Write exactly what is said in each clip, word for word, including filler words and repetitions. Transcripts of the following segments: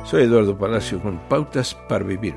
Soy Eduardo Palacio con Pautas para Vivir.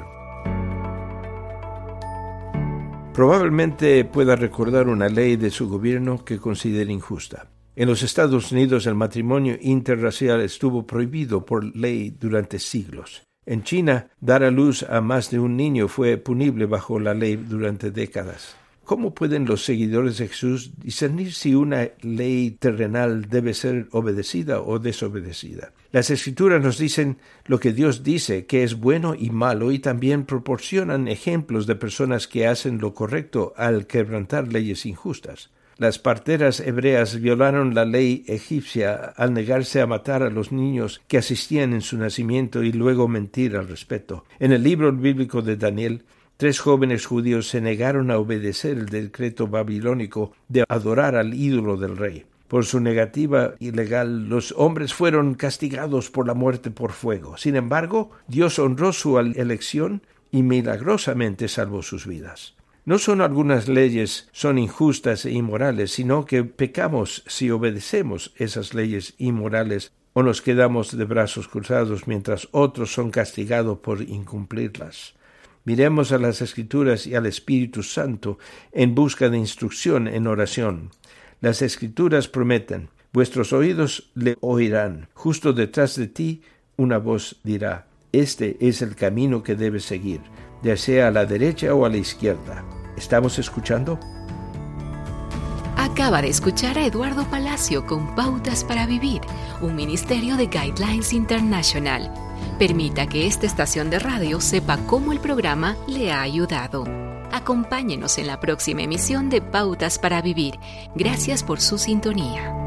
Probablemente pueda recordar una ley de su gobierno que considere injusta. En los Estados Unidos el matrimonio interracial estuvo prohibido por ley durante siglos. En China, dar a luz a más de un niño fue punible bajo la ley durante décadas. ¿Cómo pueden los seguidores de Jesús discernir si una ley terrenal debe ser obedecida o desobedecida? Las Escrituras nos dicen lo que Dios dice, que es bueno y malo, y también proporcionan ejemplos de personas que hacen lo correcto al quebrantar leyes injustas. Las parteras hebreas violaron la ley egipcia al negarse a matar a los niños que asistían en su nacimiento y luego mentir al respecto. En el libro bíblico de Daniel, tres jóvenes judíos se negaron a obedecer el decreto babilónico de adorar al ídolo del rey. Por su negativa ilegal, los hombres fueron castigados por la muerte por fuego. Sin embargo, Dios honró su elección y milagrosamente salvó sus vidas. No son algunas leyes son injustas e inmorales, sino que pecamos si obedecemos esas leyes inmorales o nos quedamos de brazos cruzados mientras otros son castigados por incumplirlas. Miremos a las Escrituras y al Espíritu Santo en busca de instrucción en oración. Las Escrituras prometen: vuestros oídos le oirán. Justo detrás de ti una voz dirá: este es el camino que debes seguir, ya sea a la derecha o a la izquierda. ¿Estamos escuchando? Acaba de escuchar a Eduardo Palacio con Pautas para Vivir, un ministerio de Guidelines International. Permita que esta estación de radio sepa cómo el programa le ha ayudado. Acompáñenos en la próxima emisión de Pautas para Vivir. Gracias por su sintonía.